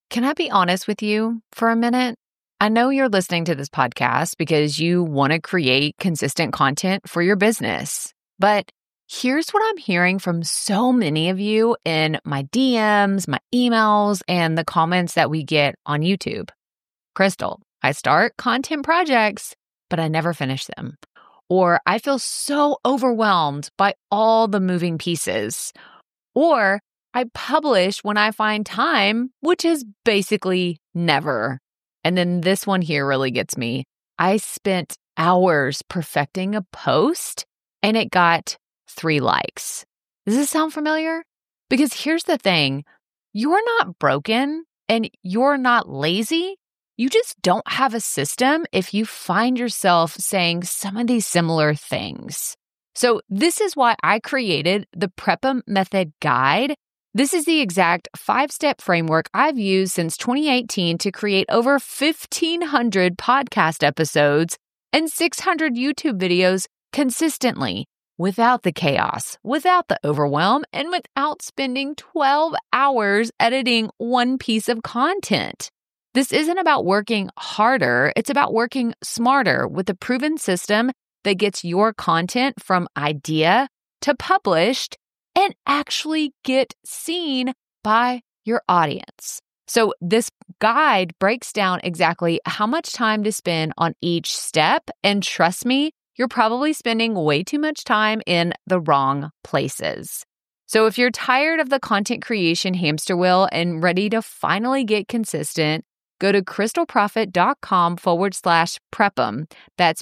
Can I be honest with you for a minute? I know you're listening to this podcast because you want to create consistent content for your business. But here's what I'm hearing from so many of you in my DMs, my emails, and the comments that we get on YouTube. Crystal, I start content projects, but I never finish them. Or I feel so overwhelmed by all the moving pieces. Or I publish when I find time, which is basically never. And then this one here really gets me. I spent hours perfecting a post and it got 3 likes. Does this sound familiar? Because here's the thing. You're not broken and you're not lazy. You just don't have a system if you find yourself saying some of these similar things. So this is why I created the Prep 'Em Method Guide. This is the exact 5-step framework I've used since 2018 to create over 1,500 podcast episodes and 600 YouTube videos consistently, without the chaos, without the overwhelm, and without spending 12 hours editing one piece of content. This isn't about working harder, it's about working smarter with a proven system that gets your content from idea to published and actually get seen by your audience. So this guide breaks down exactly how much time to spend on each step. And trust me, you're probably spending way too much time in the wrong places. So if you're tired of the content creation hamster wheel and ready to finally get consistent, go to crystalprofit.com/prep'em. That's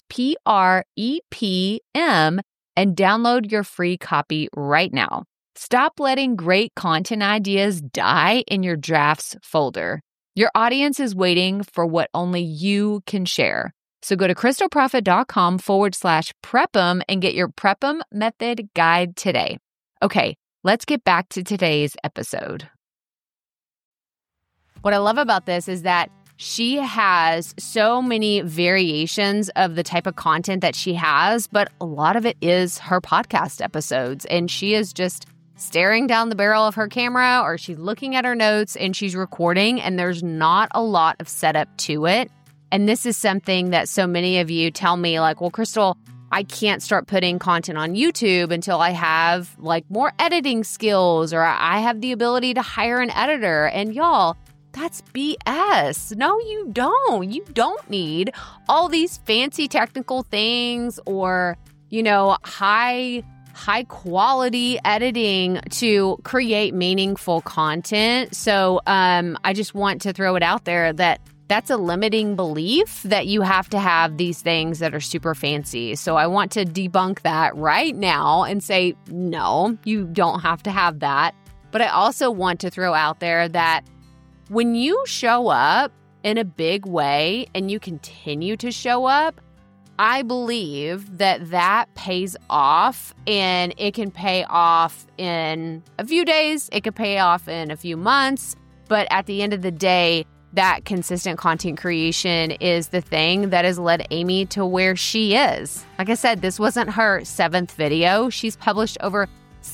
PREPM and download your free copy right now. Stop letting great content ideas die in your drafts folder. Your audience is waiting for what only you can share. So go to crystalprofit.com/prep'em and get your Prep 'Em Method Guide today. Okay, let's get back to today's episode. What I love about this is that she has so many variations of the type of content that she has, but a lot of it is her podcast episodes. And she is just staring down the barrel of her camera, or she's looking at her notes and she's recording, and there's not a lot of setup to it. And this is something that so many of you tell me, like, well, Crystal, I can't start putting content on YouTube until I have like more editing skills, or I have the ability to hire an editor. And y'all, that's BS. No, you don't. You don't need all these fancy technical things or, high quality editing to create meaningful content. So I just want to throw it out there that that's a limiting belief that you have to have these things that are super fancy. So I want to debunk that right now and say, no, you don't have to have that. But I also want to throw out there that when you show up in a big way and you continue to show up, I believe that pays off, and it can pay off in a few days. It could pay off in a few months. But at the end of the day, that consistent content creation is the thing that has led Amy to where she is. Like I said, this wasn't her 7th video. She's published over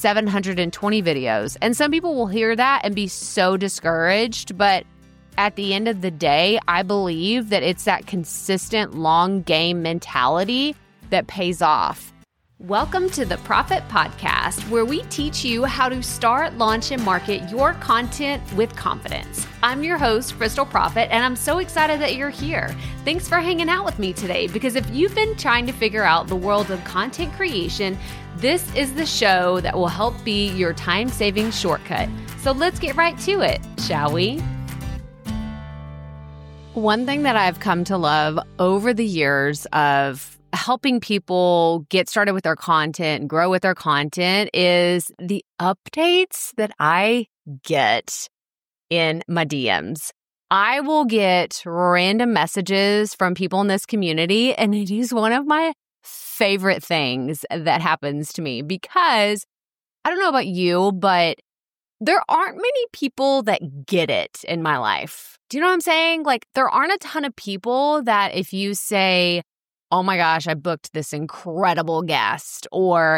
720 videos. And some people will hear that and be so discouraged. But at the end of the day, I believe that it's that consistent long game mentality that pays off. Welcome to the Profit Podcast, where we teach you how to start, launch, and market your content with confidence. I'm your host, Crystal Profit, and I'm so excited that you're here. Thanks for hanging out with me today, because if you've been trying to figure out the world of content creation, this is the show that will help be your time-saving shortcut. So let's get right to it, shall we? One thing that I've come to love over the years of helping people get started with their content and grow with their content is the updates that I get in my DMs. I will get random messages from people in this community, and it is one of my favorite things that happens to me, because I don't know about you, but there aren't many people that get it in my life. Do you know what I'm saying? Like, there aren't a ton of people that if you say, oh my gosh, I booked this incredible guest, or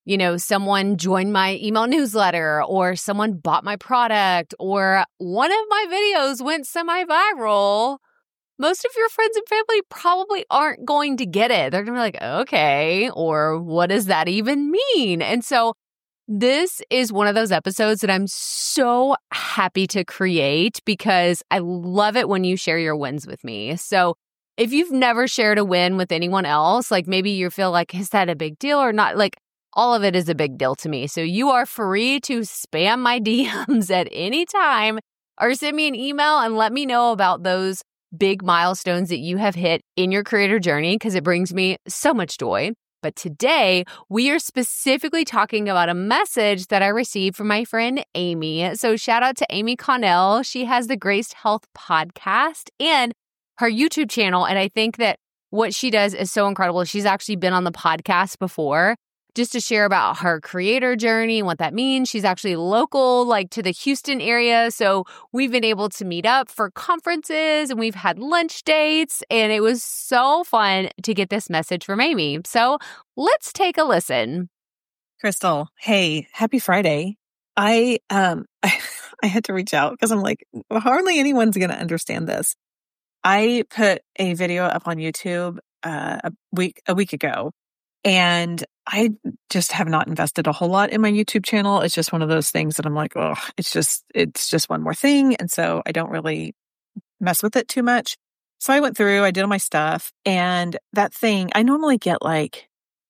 someone joined my email newsletter, or someone bought my product, or one of my videos went semi-viral, most of your friends and family probably aren't going to get it. They're going to be like, okay, or what does that even mean? And so this is one of those episodes that I'm so happy to create because I love it when you share your wins with me. So if you've never shared a win with anyone else, like maybe you feel like, is that a big deal or not? Like all of it is a big deal to me. So you are free to spam my DMs at any time or send me an email and let me know about those big milestones that you have hit in your creator journey because it brings me so much joy. But today, we are specifically talking about a message that I received from my friend Amy. So shout out to Amy Connell. She has the Graced Health podcast and her YouTube channel. And I think that what she does is so incredible. She's actually been on the podcast before just to share about her creator journey and what that means. She's actually local, like to the Houston area. So we've been able to meet up for conferences and we've had lunch dates. And it was so fun to get this message from Amy. So let's take a listen. Crystal, hey, happy Friday. I had to reach out because I'm like, hardly anyone's going to understand this. I put a video up on YouTube a week ago. And I just have not invested a whole lot in my YouTube channel. It's just one of those things that I'm like, oh, it's just one more thing. And so I don't really mess with it too much. So I went through, I did all my stuff, and that thing, I normally get like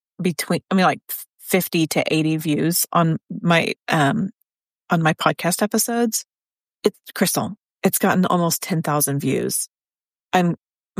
50 to 80 views on my podcast episodes. It's Crystal. It's gotten almost 10,000 views. I'm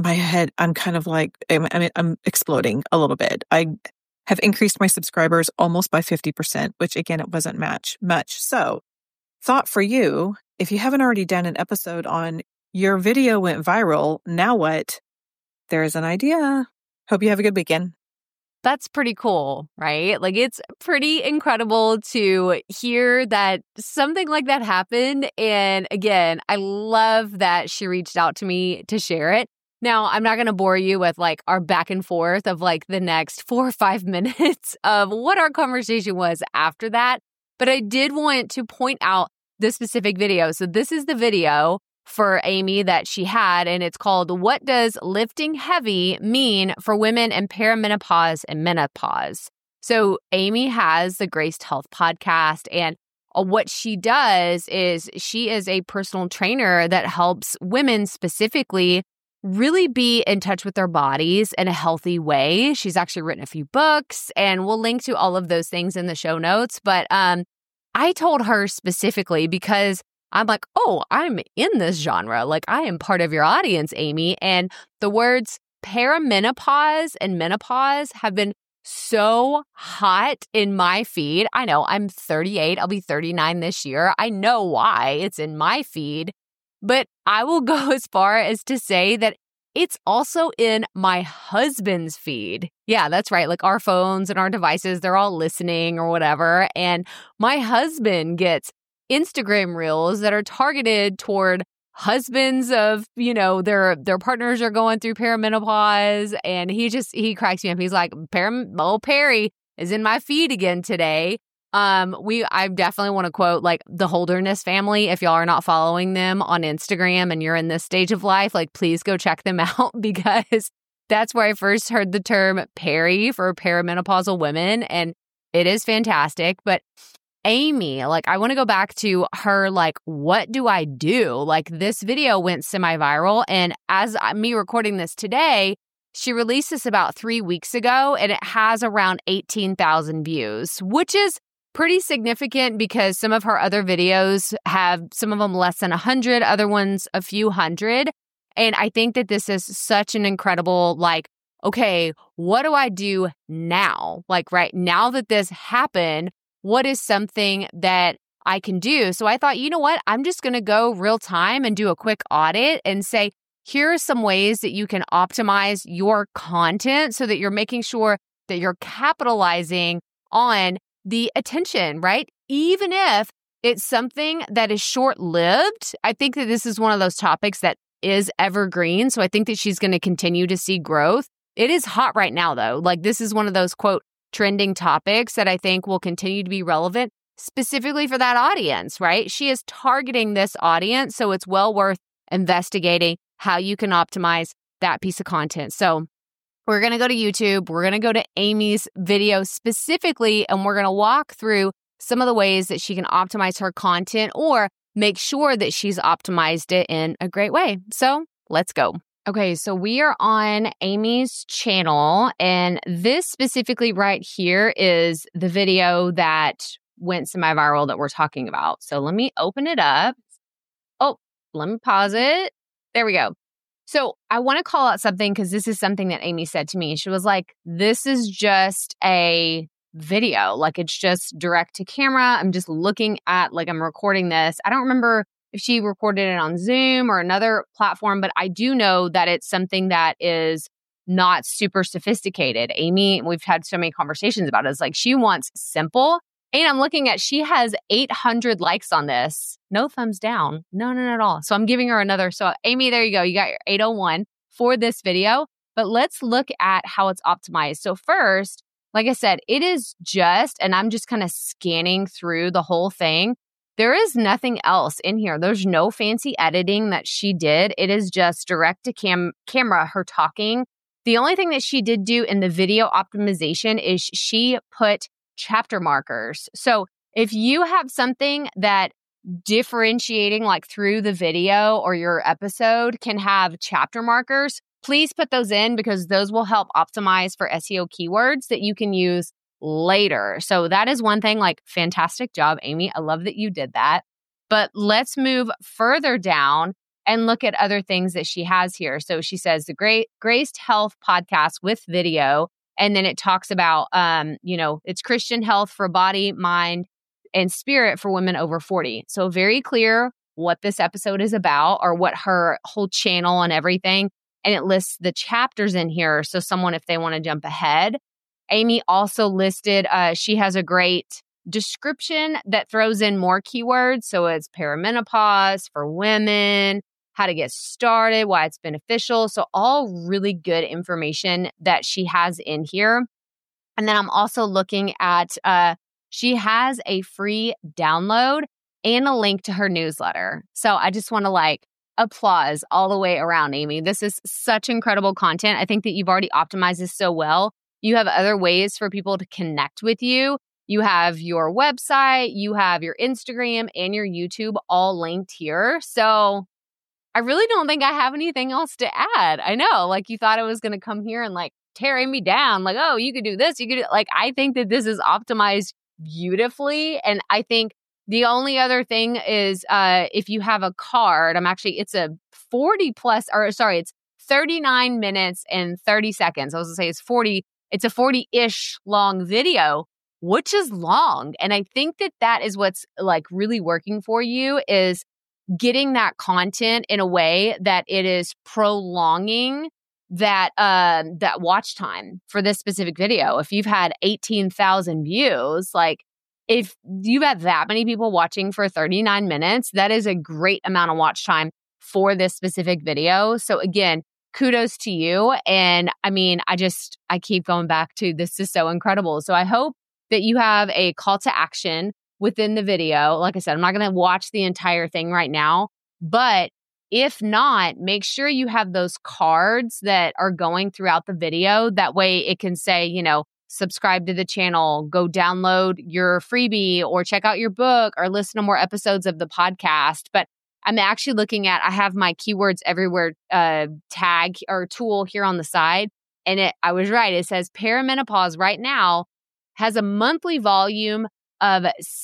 kind of like, I'm exploding a little bit. I have increased my subscribers almost by 50%, which again, it wasn't much. So thought for you, if you haven't already done an episode on your video went viral, now what? There's an idea. Hope you have a good weekend. That's pretty cool, right? Like it's pretty incredible to hear that something like that happened. And again, I love that she reached out to me to share it. Now, I'm not going to bore you with like our back and forth of like the next 4 or 5 minutes of what our conversation was after that. But I did want to point out the specific video. So this is the video for Amy that she had, and it's called What Does Lifting Heavy Mean for Women in Perimenopause and Menopause? So Amy has the Graced Health podcast, and what she does is she is a personal trainer that helps women specifically really be in touch with their bodies in a healthy way. She's actually written a few books, and we'll link to all of those things in the show notes. But I told her specifically because I'm like, oh, I'm in this genre. Like I am part of your audience, Amy. And the words perimenopause and menopause have been so hot in my feed. I know I'm 38. I'll be 39 this year. I know why it's in my feed. But I will go as far as to say that it's also in my husband's feed. Yeah, that's right. Like our phones and our devices, they're all listening or whatever. And my husband gets Instagram reels that are targeted toward husbands of, their partners are going through perimenopause. And he cracks me up. He's like, Perry is in my feed again today. I definitely want to quote like the Holderness family. If y'all are not following them on Instagram and you're in this stage of life, like please go check them out because that's where I first heard the term peri for perimenopausal women. And it is fantastic. But Amy, like I want to go back to her, like, what do I do? Like this video went semi-viral. And as me recording this today, she released this about 3 weeks ago and it has around 18,000 views, which is pretty significant because some of her other videos have some of them less than 100, other ones a few hundred. And I think that this is such an incredible, like, okay, what do I do now? Like right now that this happened, what is something that I can do? So I thought, you know what? I'm just going to go real time and do a quick audit and say, here are some ways that you can optimize your content so that you're making sure that you're capitalizing on the attention, right? Even if it's something that is short-lived, I think that this is one of those topics that is evergreen. So I think that she's going to continue to see growth. It is hot right now, though. Like this is one of those, quote, trending topics that I think will continue to be relevant specifically for that audience, right? She is targeting this audience, so it's well worth investigating how you can optimize that piece of content. So we're going to go to YouTube. We're going to go to Amy's video specifically, and we're going to walk through some of the ways that she can optimize her content or make sure that she's optimized it in a great way. So let's go. Okay, so we are on Amy's channel, and this specifically right here is the video that went semi-viral that we're talking about. So let me open it up. Oh, let me pause it. There we go. So I want to call out something because this is something that Amy said to me. She was like, this is just a video. Like, it's just direct to camera. I'm just looking at, like, I'm recording this. I don't remember if she recorded it on Zoom or another platform, but I do know that it's something that is not super sophisticated. Amy, we've had so many conversations about it. It's like she wants simple. And I'm looking at, she has 800 likes on this. No thumbs down. None at all. So I'm giving her another. So Amy, there you go. You got your 801 for this video. But let's look at how it's optimized. So first, like I said, it is just, and I'm just kind of scanning through the whole thing. There is nothing else in here. There's no fancy editing that she did. It is just direct to camera, her talking. The only thing that she did do in the video optimization is she put chapter markers. So if you have something that differentiating like through the video or your episode can have chapter markers, please put those in because those will help optimize for SEO keywords that you can use later. So that is one thing, like, fantastic job, Amy. I love that you did that. But let's move further down and look at other things that she has here. So she says the Graced Health podcast with video. And then it talks about, it's Christian health for body, mind, and spirit for women over 40. So very clear what this episode is about or what her whole channel and everything. And it lists the chapters in here. So someone, if they want to jump ahead. Amy also listed, she has a great description that throws in more keywords. So it's perimenopause for women, how to get started, why it's beneficial. So all really good information that she has in here. And then I'm also looking at, she has a free download and a link to her newsletter. So I just want to applause all the way around, Amy. This is such incredible content. I think that you've already optimized this so well. You have other ways for people to connect with you. You have your website, you have your Instagram and your YouTube all linked here. So I really don't think I have anything else to add. I know, you thought I was going to come here and tear Amy down. Oh, you could do this. You could do, I think that this is optimized beautifully. And I think the only other thing is if you have a card, it's a it's 39 minutes and 30 seconds. I was going to say it's a 40-ish long video, which is long. And I think that is what's really working for you is getting that content in a way that it is prolonging that watch time for this specific video. If you've had 18,000 views, if you've had that many people watching for 39 minutes, that is a great amount of watch time for this specific video. So again, kudos to you. And I keep going back to this is so incredible. So I hope that you have a call to action within the video. Like I said, I'm not going to watch the entire thing right now, but if not, make sure you have those cards that are going throughout the video. That way it can say, subscribe to the channel, go download your freebie or check out your book or listen to more episodes of the podcast. But I'm actually looking at, I have my keywords everywhere tag or tool here on the side. And I was right. It says perimenopause right now has a monthly volume of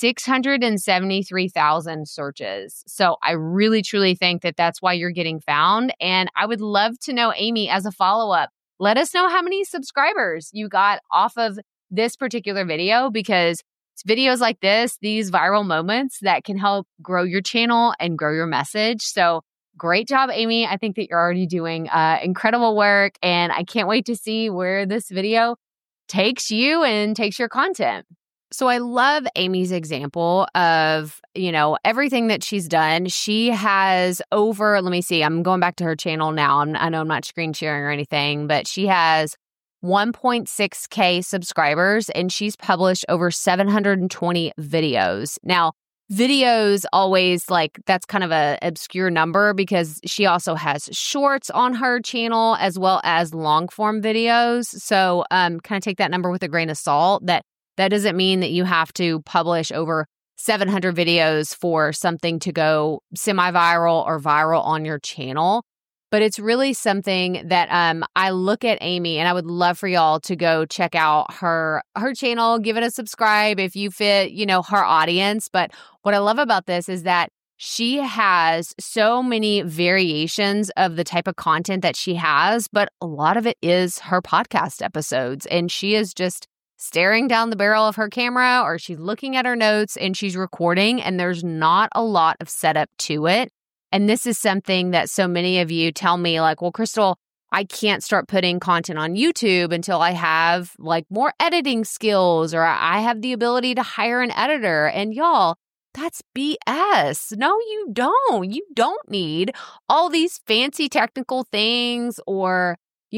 673,000 searches. So I really, truly think that that's why you're getting found. And I would love to know, Amy, as a follow-up, let us know how many subscribers you got off of this particular video, because it's videos like this, these viral moments that can help grow your channel and grow your message. So great job, Amy. I think that you're already doing incredible work, and I can't wait to see where this video takes you and takes your content. So I love Amy's example of, everything that she's done. She has let me see, I'm going back to her channel now. I know I'm not screen sharing or anything, but she has 1.6K subscribers, and she's published over 720 videos. Now, videos always that's kind of a obscure number because she also has shorts on her channel as well as long form videos. So kind of take that number with a grain of salt. That doesn't mean that you have to publish over 700 videos for something to go semi-viral or viral on your channel. But it's really something that I look at Amy, and I would love for y'all to go check out her channel, give it a subscribe if you fit, her audience. But what I love about this is that she has so many variations of the type of content that she has, but a lot of it is her podcast episodes. And she is just staring down the barrel of her camera, or she's looking at her notes and she's recording, and there's not a lot of setup to it. And this is something that so many of you tell me well, Crystal, I can't start putting content on YouTube until I have more editing skills or I have the ability to hire an editor. And y'all, that's BS. No, you don't. You don't need all these fancy technical things or,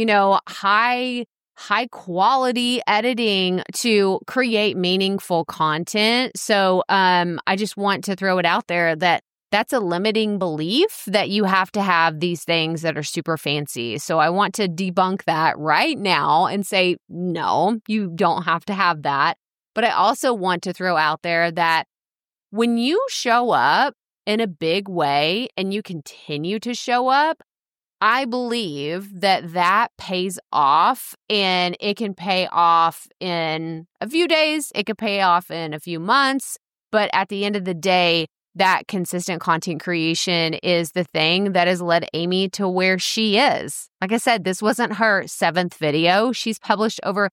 high quality editing to create meaningful content. So I just want to throw it out there that that's a limiting belief that you have to have these things that are super fancy. So I want to debunk that right now and say, no, you don't have to have that. But I also want to throw out there that when you show up in a big way and you continue to show up, I believe that pays off, and it can pay off in a few days. It could pay off in a few months. But at the end of the day, that consistent content creation is the thing that has led Amy to where she is. Like I said, this wasn't her 7th video. She's published over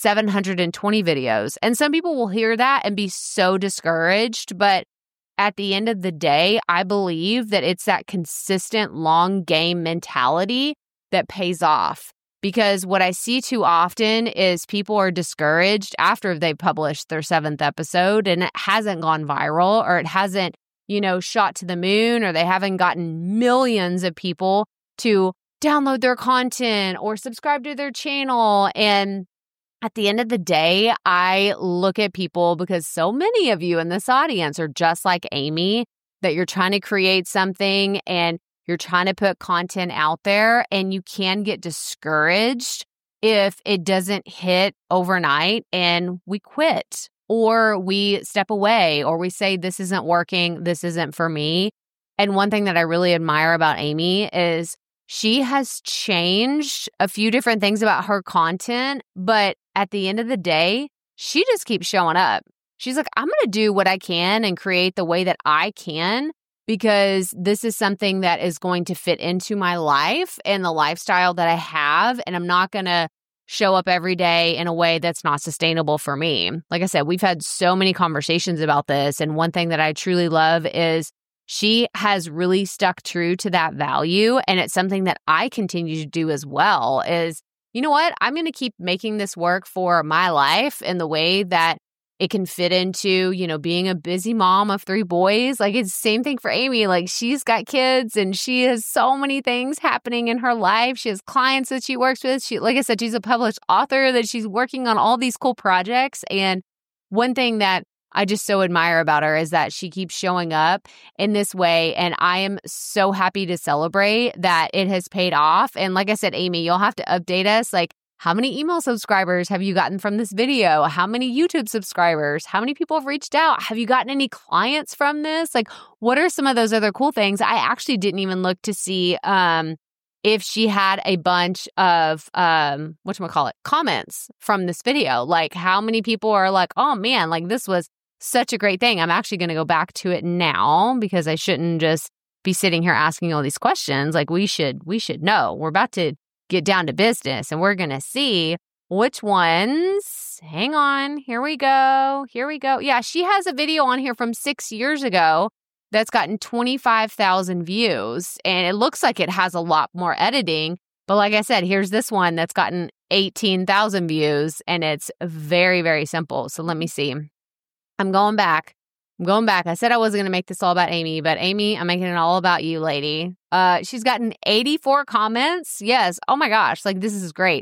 720 videos. And some people will hear that and be so discouraged. But at the end of the day, I believe that it's that consistent long game mentality that pays off. Because what I see too often is people are discouraged after they've published their 7th episode and it hasn't gone viral or it hasn't shot to the moon, or they haven't gotten millions of people to download their content or subscribe to their channel. And at the end of the day, I look at people, because so many of you in this audience are just like Amy, that you're trying to create something and you're trying to put content out there, and you can get discouraged if it doesn't hit overnight and we quit. Or we step away, or we say, this isn't working, this isn't for me. And one thing that I really admire about Amy is she has changed a few different things about her content, but at the end of the day, she just keeps showing up. She's like, I'm going to do what I can and create the way that I can, because this is something that is going to fit into my life and the lifestyle that I have, and I'm not going to show up every day in a way that's not sustainable for me. Like I said, we've had so many conversations about this. And one thing that I truly love is she has really stuck true to that value. And it's something that I continue to do as well is, you know what? I'm going to keep making this work for my life in the way that it can fit into, being a busy mom of 3 boys. It's the same thing for Amy. She's got kids and she has so many things happening in her life. She has clients that she works with. Like I said, she's a published author, that she's working on all these cool projects. And one thing that I just so admire about her is that she keeps showing up in this way. And I am so happy to celebrate that it has paid off. And like I said, Amy, you'll have to update us. How many email subscribers have you gotten from this video? How many YouTube subscribers? How many people have reached out? Have you gotten any clients from this? What are some of those other cool things? I actually didn't even look to see if she had a bunch of, comments from this video. How many people are like, oh man, this was such a great thing. I'm actually going to go back to it now, because I shouldn't just be sitting here asking all these questions. We should know. We're about to get down to business, and we're going to see which ones. Hang on. Here we go. Yeah, she has a video on here from 6 years ago that's gotten 25,000 views, and it looks like it has a lot more editing. But like I said, here's this one that's gotten 18,000 views, and it's very, very simple. So let me see. I'm going back. I said I wasn't going to make this all about Amy, but Amy, I'm making it all about you, lady. She's gotten 84 comments. Yes. Oh my gosh. This is great.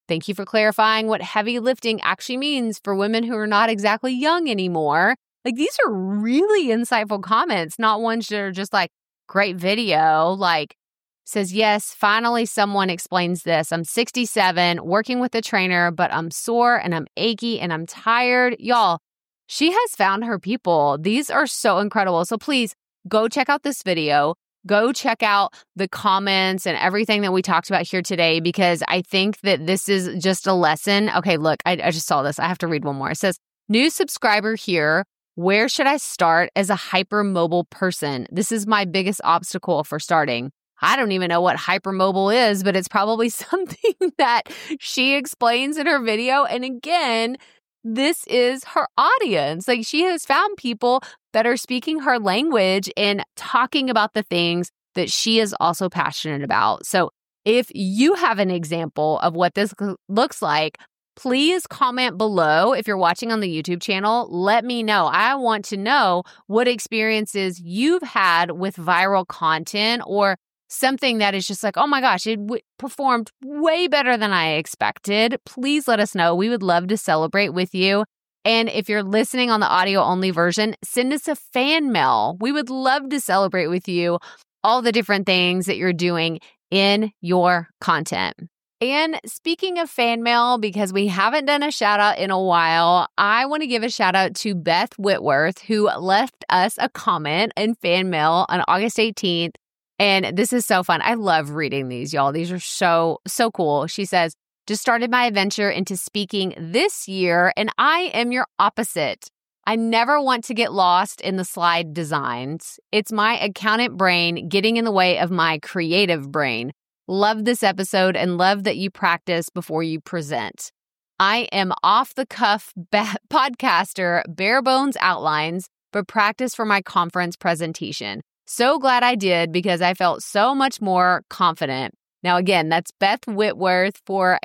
Thank you for clarifying what heavy lifting actually means for women who are not exactly young anymore. Like, these are really insightful comments, not ones that are just like, great video. Like, says, yes, finally someone explains this. I'm 67, working with a trainer, but I'm sore and I'm achy and I'm tired. Y'all, she has found her people. These are so incredible. So please go check out this video. Go check out the comments and everything that we talked about here today, because I think that this is just a lesson. Okay, look, I just saw this. I have to read one more. It says, new subscriber here. Where should I start as a hypermobile person? This is my biggest obstacle for starting. I don't even know what hypermobile is, but it's probably something that she explains in her video. And again, this is her audience. Like, she has found people that are speaking her language and talking about the things that she is also passionate about. So if you have an example of what this looks like, please comment below. If you're watching on the YouTube channel, let me know. I want to know what experiences you've had with viral content, or something that is just like, oh my gosh, it performed way better than I expected. Please let us know. We would love to celebrate with you. And if you're listening on the audio only version, send us a fan mail. We would love to celebrate with you all the different things that you're doing in your content. And speaking of fan mail, because we haven't done a shout out in a while, I want to give a shout out to Beth Whitworth, who left us a comment in fan mail on August 18th. And this is so fun. I love reading these, y'all. These are so cool. She says, just started my adventure into speaking this year, and I am your opposite. I never want to get lost in the slide designs. It's my accountant brain getting in the way of my creative brain. Love this episode and love that you practice before you present. I am off the cuff podcaster, bare bones outlines, but practice for my conference presentation. So glad I did, because I felt so much more confident. Now, again, that's Beth Whitworth for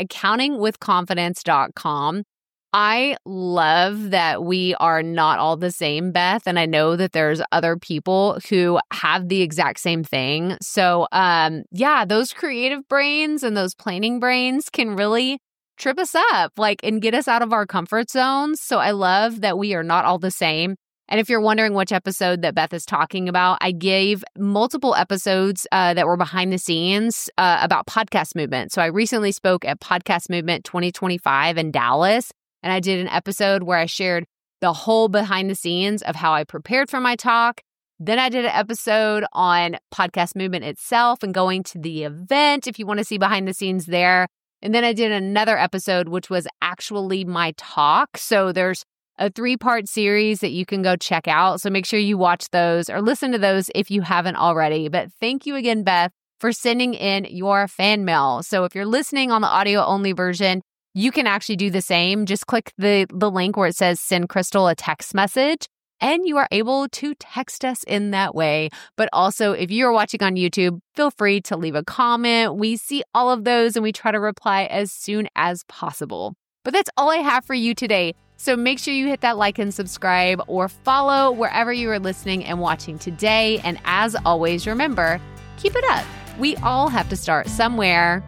accountingwithconfidence.com. I love that we are not all the same, Beth, and I know that there's other people who have the exact same thing. So, those creative brains and those planning brains can really trip us up, and get us out of our comfort zones. So I love that we are not all the same. And if you're wondering which episode that Beth is talking about, I gave multiple episodes that were behind the scenes about Podcast Movement. So I recently spoke at Podcast Movement 2025 in Dallas, and I did an episode where I shared the whole behind the scenes of how I prepared for my talk. Then I did an episode on Podcast Movement itself and going to the event, if you want to see behind the scenes there. And then I did another episode, which was actually my talk. So there's a 3-part series that you can go check out. So make sure you watch those or listen to those if you haven't already. But thank you again, Beth, for sending in your fan mail. So if you're listening on the audio only version, you can actually do the same. Just click the link where it says send Crystal a text message, and you are able to text us in that way. But also, if you are watching on YouTube, feel free to leave a comment. We see all of those and we try to reply as soon as possible. But that's all I have for you today. So make sure you hit that like and subscribe or follow wherever you are listening and watching today. And as always, remember, keep it up. We all have to start somewhere.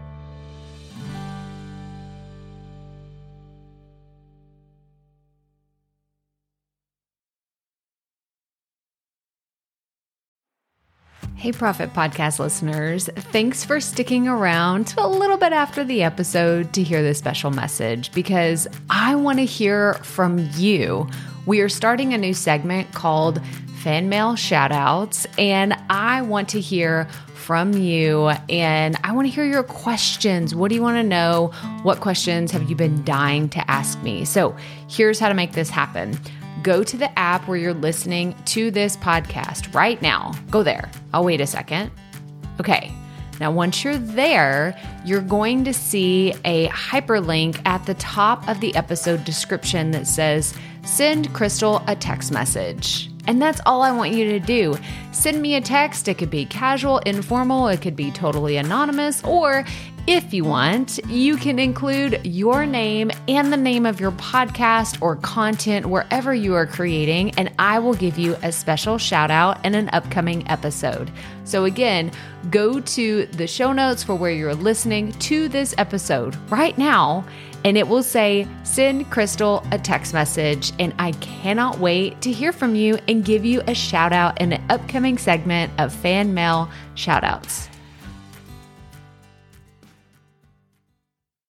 Hey, Profit Podcast listeners. Thanks for sticking around to a little bit after the episode to hear this special message, because I want to hear from you. We are starting a new segment called Fan Mail Shoutouts, and I want to hear from you, and I want to hear your questions. What do you want to know? What questions have you been dying to ask me? So here's how to make this happen. Go to the app where you're listening to this podcast right now. Go there. I'll wait a second. Okay. Now, once you're there, you're going to see a hyperlink at the top of the episode description that says, send Crystal a text message. And that's all I want you to do. Send me a text. It could be casual, informal. It could be totally anonymous, or If you want, you can include your name and the name of your podcast or content wherever you are creating, and I will give you a special shout out in an upcoming episode. So again, go to the show notes for where you're listening to this episode right now, and it will say, send Crystal a text message. And I cannot wait to hear from you and give you a shout out in an upcoming segment of Fan Mail Shoutouts.